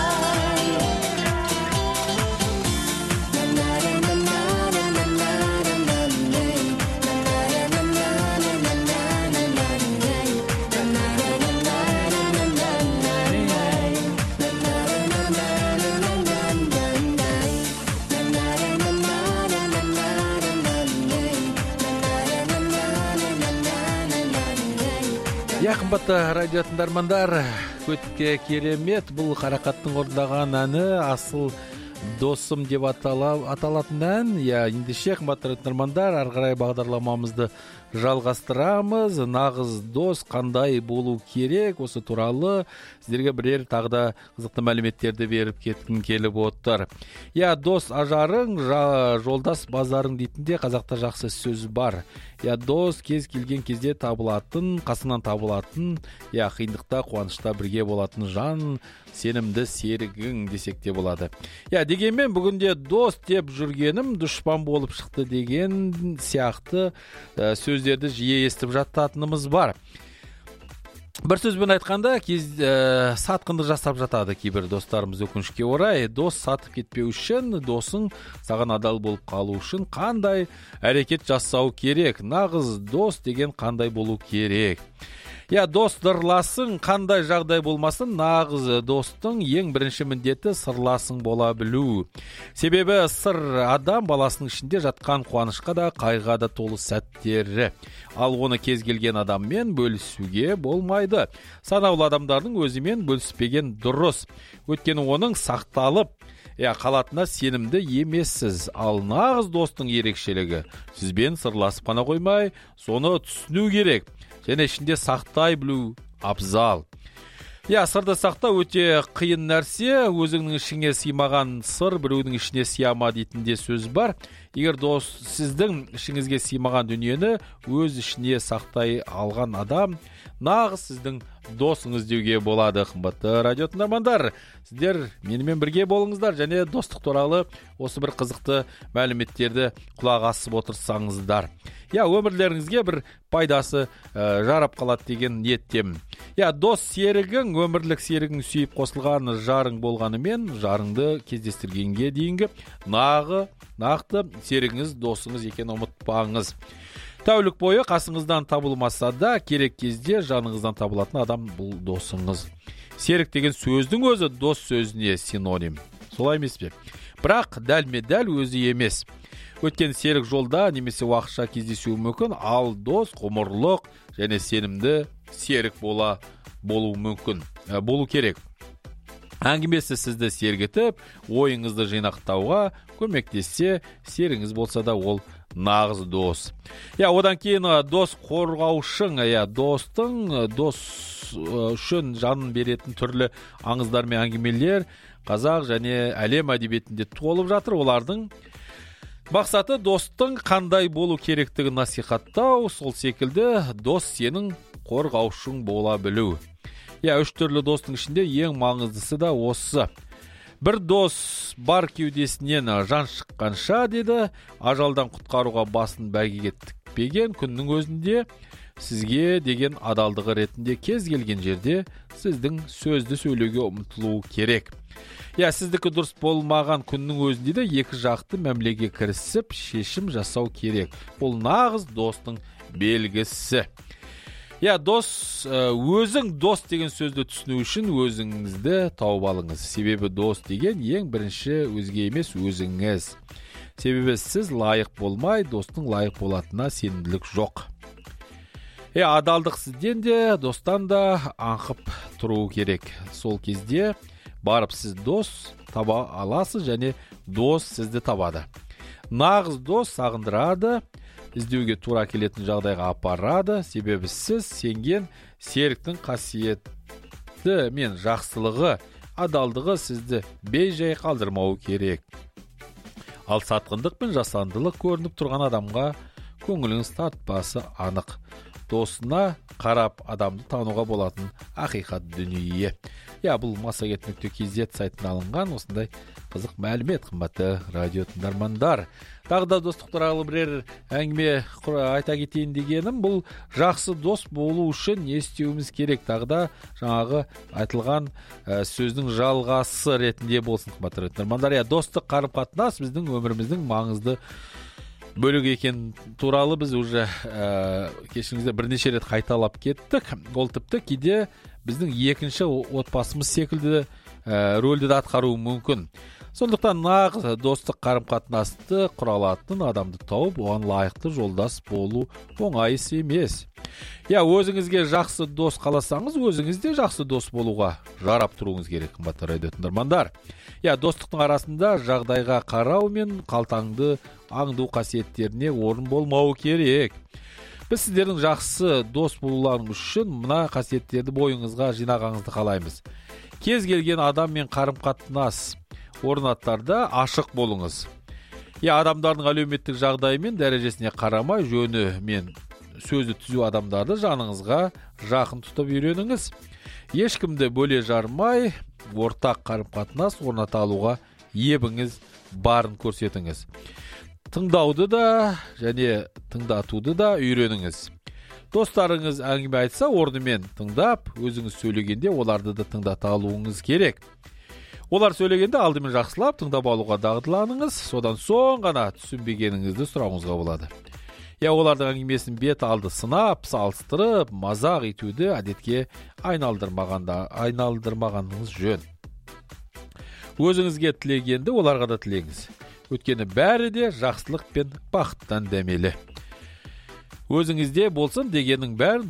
Қымбатты радио тыңдармандар, өтке керемет бұл қарақаттың орындаған әні асыл досым деп аталатын ән. Ендеше қымбатты тыңдармандар, ары қарай бағдарламамызды жалғастырамыз. Нағыз дос қандай болу керек, осы туралы сіздерге бірер тағы да қызықты мәліметтерді беріп кеткім келіп отыр. Дос ажарың, жолдас базарың дейтінде қазақта жақсы сөз бар. Дос кез келген кезде табылатын, қасыңнан табылатын, қиындықта, қуанышта бірге болатын жан, сенімді серігің десек те болады. Дегенмен бүгінде дос деп жүргенім дұшпан болып шықты деген сияқты сөздерді жиі естіп жататынымыз бар. Бір сөзбен айтқанда, сатқындық жасап жатады кейбір достарымыз, өкінішке орай. Дос сатып кетпеу үшін, досың саған адал болып қалу үшін қандай әрекет жасау керек? Нағыз дос деген қандай болу керек? Дос дырласың, қандай жағдай болмасын, нағыз достың ең бірінші міндеті сырласың бола білу. Себебі сыр адам баласының ішінде жатқан қуанышқа да, қайғыға да толы сәттері. Ал оны кез келген адаммен бөлісуге болмайды. Санаулы адамдардың өзімен бөліспеген дұрыс. Өйткені оның сақталып қалатына сенімді емессіз. Ал нағыз достың ерекшелігі сізбен сырласып қана қоймай, соны түсіну керек. Және ішінде сақтай білу абзал. Сырды сақтау өте қиын нәрсе. Өзіңнің ішіңе сыймаған сыр біреудің ішіне сыяма дейтінде сөз бар. Егер дос сіздің ішіңізге сыймаған дүниені өз ішіне сақтай алған адам нағыз сіздің досыңыз деуге болады. Қымбатты радио тыңдармандар, сіздер менімен бірге болыңыздар және достық туралы осы бір қызықты мәліметтерді құлақ асып отырсаңыздар. Өмірлеріңізге бір пайдасы жарап қалады деген ниеттемін. Дос серігің, өмірлік серігің сүйіп қосылған жарың болғанымен, жарыңды кездестіргенге дейінгі нақты серігіңіз досыңыз екенін ұмытпаңыз. Тәулік бойы қасыңыздан табылмаса да, керек кезде жаныңыздан табылатын адам бұл досыңыз. Серік деген сөздің өзі дос сөзіне синоним. Солай емес пе? Бірақ дәлме-дәл өзі емес. Өткен серік жолда немесе уақытша кездесуі мүмкін, ал дос ғұмырлық және сенімді серік болу керек. Әңгімесі сізді сергітіп, ойыңызды жинақтауға көмектессе, серігіңіз болса да ол нағыз дос. Одан кейін дос қорғаушың, дос үшін жанын беретін түрлі аңыздар мен әңгімелер қазақ және әлем әдебиетінде толып жатыр. Олардың мақсаты достың қандай болу керектігін насихаттау, сол секілді дос сенің қорғаушың бола білу. Үш түрлі достың ішінде ең маңыздысы да осы. Бір дос бар кеудесінен жан шыққанша деді, ажалдан құтқаруға басын бәйгеге тікпеген күннің өзінде сізге деген адалдығы ретінде кез келген жерде сіздің сөзді сөйлеуге ұмтылу керек. Сіздікі дұрыс болмаған күннің өзінде де екі жақты мәмілеге кірісіп шешім жасау керек. Бұл нағыз достың белгісі. Өзің дос деген сөзді түсіну үшін өзіңізді тауып алыңыз. Себебі дос деген ең бірінші өзге емес өзіңіз. Себебі сіз лайық болмай, достың лайық болатынына сенімділік жоқ. Адалдық сізден де, достан да аңқып тұру керек. Сол кезде барып сіз дос таба аласыз және дос сізді табады. Нағыз дос сағындырады, іздеуге тура келетін жағдайға апарады. Себебі сіз сенген серіктің қасиеті мен жақсылығы, адалдығы сізді бей-жай қалдырмауы керек. Ал сатқындық пен жасандылық көрініп тұрған адамға көңіліңіз тартпасы анық. досына қарап адамды тануға болатын ақиқат дүние. Бұл massagет.kz сайтынан алынған осындай қызық мәлімет, қымбатты радио тыңдармандар. Тағы да достық туралы бірер әңгіме айта кетейін дегенім, бұл жақсы дос болу үшін не істеуіміз керек? Тағы да жаңағы айтылған сөздің жалғасы ретінде болсын, қымбатты радио тыңдармандар. Достық қарым-қатынас біздің өміріміздің маңызды бөлік екен туралы біз уже кешіңізде бірнеше рет қайталап кеттік. Ол тіпті кейде біздің екінші отбасымыз секілді рөлді де атқаруы мүмкін. Сондықтан нағыз достық қарым-қатынасты құра алатын адамды тауып, оған лайықты жолдас болу оңай іс емес. Өзіңізге жақсы дос қаласаңыз, өзіңізде жақсы дос болуға жарап тұруыңыз керек, қымбатты радио тыңдармандар. Достықтың арасында жағдайға қарау мен қалтаңды аңду қасиеттеріне орын болмауы керек. Біз сіздердің жақсы дос болуларыңыз үшін мына қасиеттерді бойыңызға жинағаныңызды қалаймыз. Кез келген адаммен қарым-қатынас орнаттарда ашық болыңыз. Адамдардың әлеуметтік жағдайы мен дәрежесіне қарамай, жөні мен сөзі түзу адамдарды жаныңызға жақын тұтып үйреніңіз. Ешкімді бөле жармай, ортақ қарым-қатынас орната алуға ебіңіз барын көрсетіңіз. Тыңдауды да және тыңдатуды да үйреніңіз. Достарыңыз әңгіме айтса, орнымен тыңдап, өзіңіз сөйлегенде оларды да тыңдата алуыңыз керек. Олар сөйлегенде алдымен жақсылап тыңдап алуға дағдыланыңыз, содан соң ғана түсінбегеніңізді сұрауыңызға болады. Олардың әңгімесін бет алды сынап, салыстырып, мазақ етуді әдетке айналдырмағаныңыз жөн. Өзіңізге тілегенді оларға да тілеңіз. Өткені бәрі де жақсылық пен бақыттан дәмелі. Өзіңізде болсын дегеннің бәрін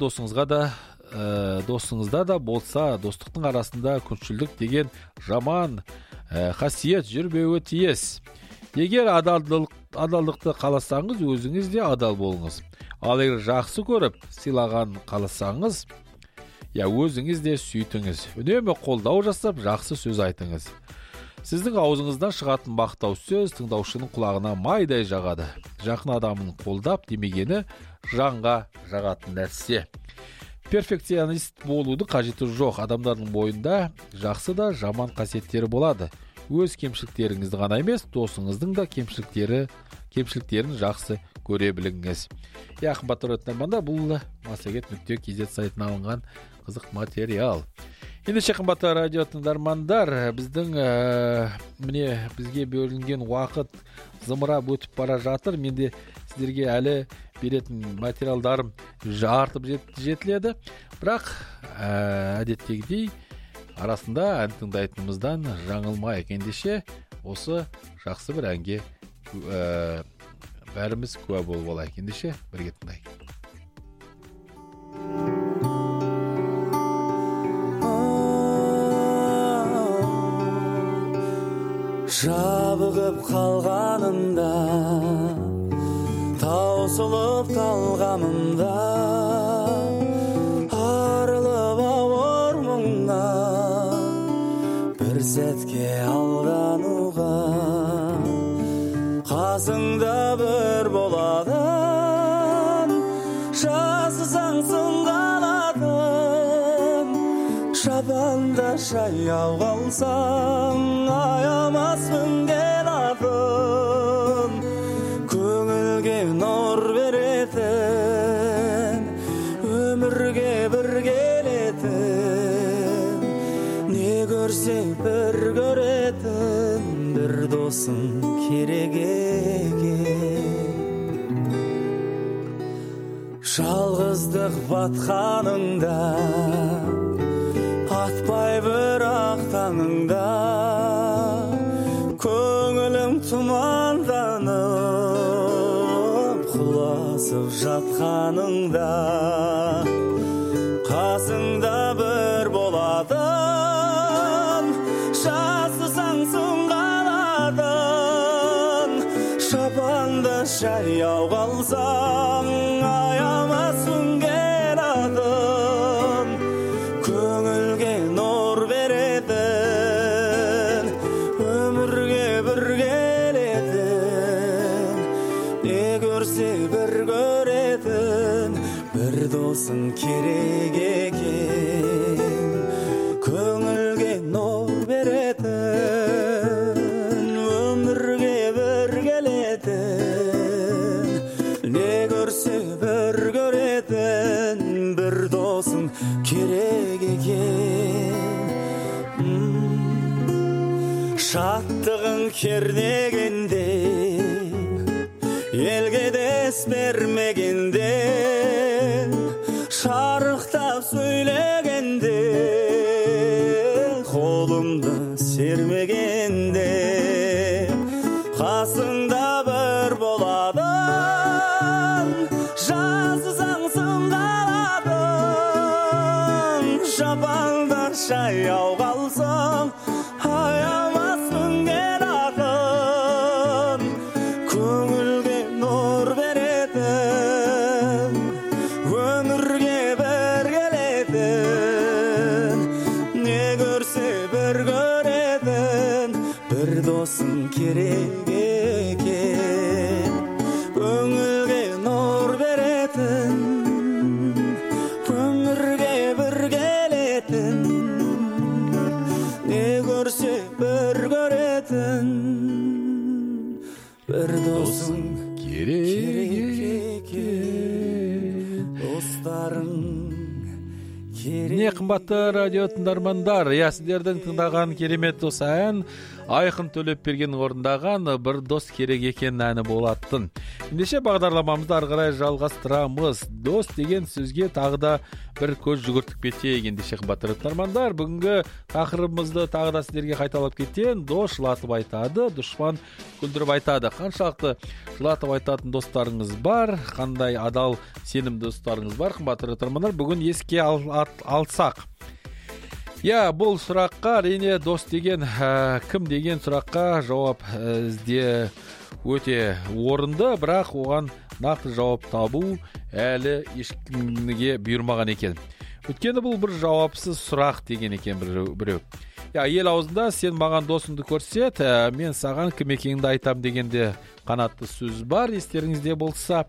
досыңызда да болса, достықтың арасында күншілдік деген жаман қасиет жүрбеуі тиіс. Егер адалдықты қаласаңыз, өзіңіз де адал болыңыз. Ал егер жақсы көріп, сыйлаған қаласаңыз, өзіңіз де сүйтіңіз. Үнемі қолдау жасап, жақсы сөз айтыңыз. Сіздің аузыңыздан шығатын мақтау сөз тыңдаушының құлағына майдай жағады. Жақын адамын қолдап демегені жанға жағатын нәрсе. Перфекционист болуды қажеті жоқ. Адамдардың бойында жақсы да жаман қасиеттері болады. Өз кемшіліктеріңізді ғана емес, досыңыздың да кемшіліктерін жақсы көре біліңіз. Қымбатты радио тыңдармандар, бұл massagет.kz сайтынан алынған қызық материал. Ендеше қымбатты радио тыңдармандар, біздің бізге бөлінген уақыт зымырап өтіп бара жатыр. Менде сіздерге әлі беретін материалдарым артып жетіледі. Бірақ әдеттегідей арасында ән тыңдайтынымыздан жаңылмайық. Ендеше осы жақсы бір әнге бәріміз куә болып алайық. Ендеше бірге тыңдайық. Жабығып қалғанымда, таусылып қалғанымда, арылып ауыр мұңна, бір сәтке алдануға, қасыңда бір боладың, жасысаңсың қалатын, шабанда жаяу қалсаң, аямаспын келатын, көңілге нұр беретін, өмірге бір келетін, не көрсе бір көретін, бір досың керек екен. Жалғыздық батқаныңда, атпай бір ақтаңыңда, көңілім тұманданып, құласып жатқаныңда, қасыңда бір боладың, жасысаңсың қаладың, шапанда жаяу қалсаң, аямаспын келатын, көңілге нұр беретін, өмірге бір келетін, не көрсе бір көретін, бір досың керек екен, көңілге нұр беретін, өмірге бір келетін, не көрсе бір көретін, бір досың керек екен. Шаттығың кернегенде, елге дес бермегенде, шарықтап сөйлегенде, қолымды сермегенде, қасыңда бір боладың, жазсаң сыңдаладың, жапанда жаяу қалсаң, аямаспын ген ақын, көңілге нұр беретін, өмірге бір келетін, не көрсе бір көретін, бір досың керек екен, көңілге нұр беретін, өмірге бір келетін, не көрсе бір көретін, бір досың керек екен, достарың керек. Не қымбатты радио тыңдармандар, сіздердің тыңдаған керемет дос ән Айқын Төлепберген орындаған бір дос керек екен әні болатын. Ендеше бағдарламамызды ары қарай жалғастырамыз. Дос деген сөзге тағы да бір көз жүгіртіп кетейік. Ендеше қымбатты тыңдармандар, бүгінгі тақырыбымызды тағы да сіздерге қайталап кетейін. Дос жылатып айтады, дұшпан күлдіріп айтады. Қаншалықты жылатып айтатын достарыңыз бар, қандай адал сенім достарыңыз бар, қымбатты тыңдармандар, бүгін еске алсақ. Бұл сұраққа әрине дос деген кім деген сұраққа жауап ізде өте орынды, бірақ оған нақты жауап табу әлі ешкімге бұйырмаған екен. Өйткені бұл бір жауапсыз сұрақ деген екен біреу. Ел аузында сен маған досыңды көрсет, мен саған кім екеніңді айтам дегенде қанатты сөз бар, естеріңізде болса.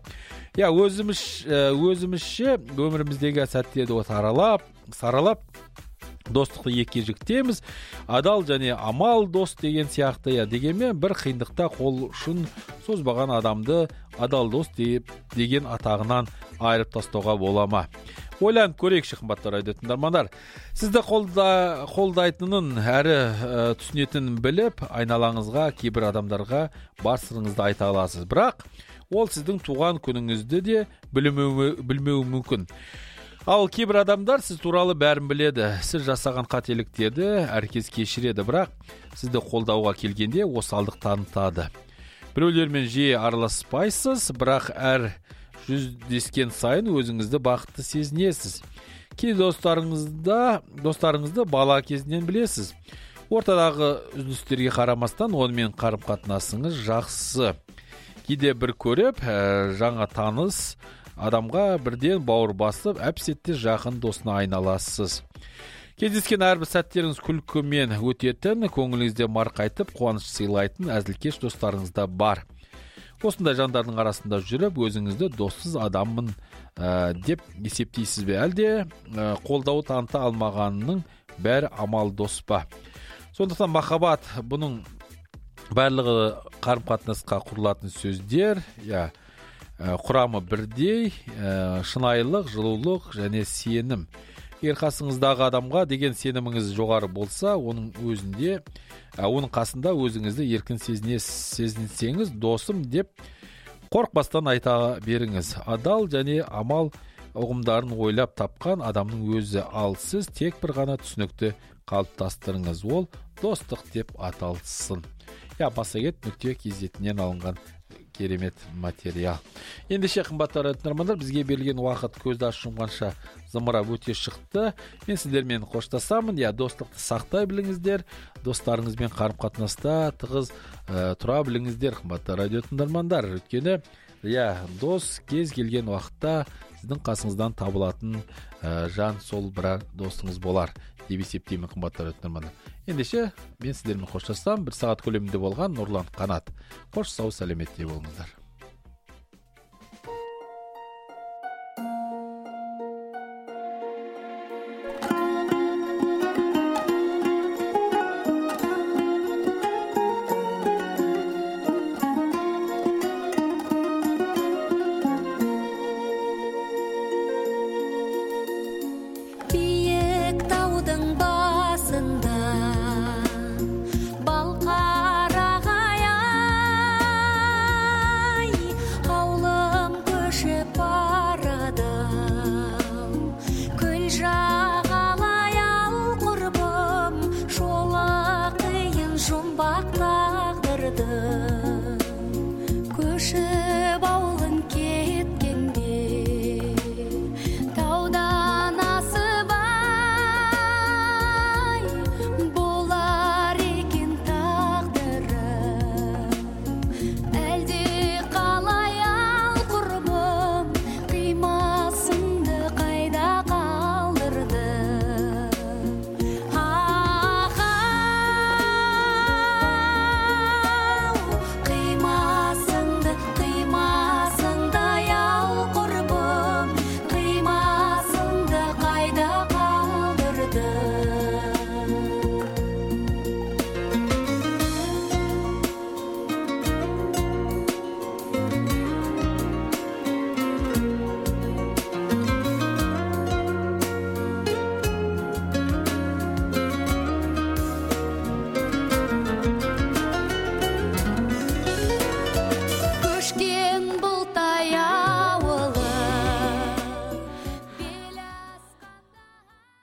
Өзімізше өміріміздегі сәттерді саралап достықты екі жіктейміз. Адал және амал дос деген сияқты. Дегенмен бір қиындықта қол ұшын созбаған адамды адал дос деген атағынан айырып тастауға бола ма? Ойланып көрейікші, қымбатты радио тыңдармандар. Сізді қолдайтынын әрі түсінетінін біліп, айналаңызға, кейбір адамдарға бар сырыңызды айта аласыз. Бірақ ол сіздің туған күніңізді де білмеуі мүмкін. Ал кейбір адамдар сіз туралы бәрін біледі. Сіз жасаған қателіктерді әркез кешіреді, бірақ сізді қолдауға келгенде осалдық танытады. Біреулермен жиі араласпайсыз, бірақ әр жүздескен сайын өзіңізді бақытты сезінесіз. Кей достарыңызды бала кезінен білесіз. Ортадағы үзілістерге қарамастан онымен қарым-қатынасыңыз жақсы. Кейде бір көріп, жаңа таныс адамға бірден бауыр басып, әп-сәтте жақын досына айналасыз. Кездескен әрбір сәттеріңіз күлкімен өтетін, көңіліңізде марқайтып, қуаныш сыйлайтын әзілкеш достарыңызда бар. Осындай жандардың арасында жүріп, өзіңізді доссыз адаммын деп есептейсіз бе? Әлде қолдау таныта алмағанның бәрі амал дос па? Сондықтан махаббат, бұның барлығы қарым-қатынасқа құрылатын сөздер, құрамы бірдей, шынайылық, жылулық және сенім. Егер қасыңыздағы адамға деген сеніміңіз жоғары болса, оның қасында өзіңізді еркін сезінсеңіз, досым деп қорықпастан айта беріңіз. Адал және амал ұғымдарын ойлап тапқан адамның өзі, ал сіз тек бір ғана түсінікті қалыптастырыңыз. Ол достық деп аталсын. Massagет.kz-нен алынған керемет материал. Ендеше қымбатты тыңдармандар, бізге берілген уақыт көзді ашып жұмғанша зымырап өте шықты. Мен сіздермен қоштасамын. Достықты сақтай біліңіздер, достарыңызбен қарым-қатынаста тығыз тұра біліңіздер, қымбатты радио тыңдармандар. Өйткені дос кез келген уақытта сіздің қасыңыздан табылатын жан сол бір досыңыз болар деп есептеймін, қымбатты радио тыңдармандар. Ендеше мен сіздермен қоштассам, 1 сағат көлемінде болған Нұрлан Қанат. Қош сау сәлеметте болыңыздар.